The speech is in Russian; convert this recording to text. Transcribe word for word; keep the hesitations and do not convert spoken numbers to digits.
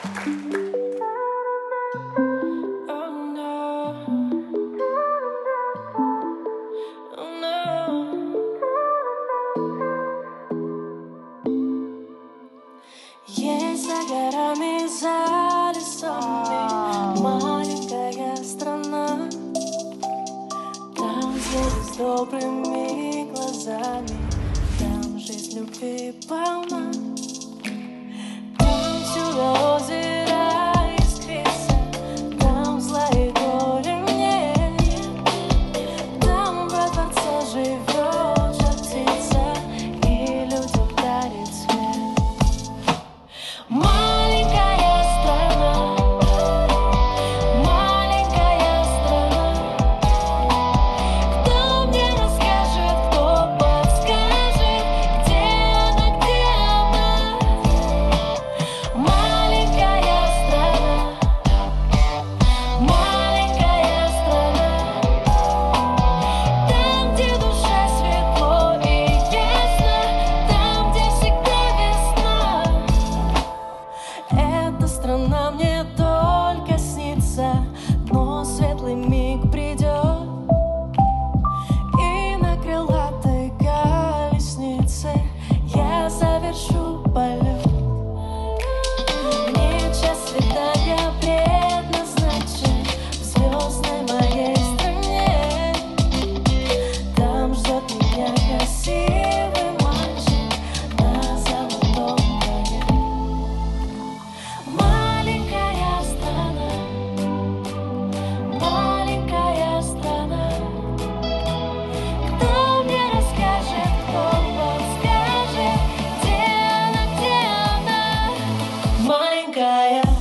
Есть за горами, за лесами маленькая страна, там звезды с добрыми глазами, там жизнь любви полна. Там всюду озеро искрится, там зла и горя нет. Там во дворце живет жар птица и людям дарит свет. Маленькая страна, маленькая страна, кто мне расскажет, кто подскажет, где она, где она? Маленькая страна, маленькая страна, там, где душа светло и ясно, там, где всегда весна. Эта страна мне только снится, но светлый миг придет, и на крылатой колеснице я завершу полет. Мне час свидания предназначен в звездной моей стране. Там ждет меня красивый мальчик на золотом коне. Маленькая страна, маленькая страна, кто мне расскажет, кто подскажет, где она, где она? Маленькая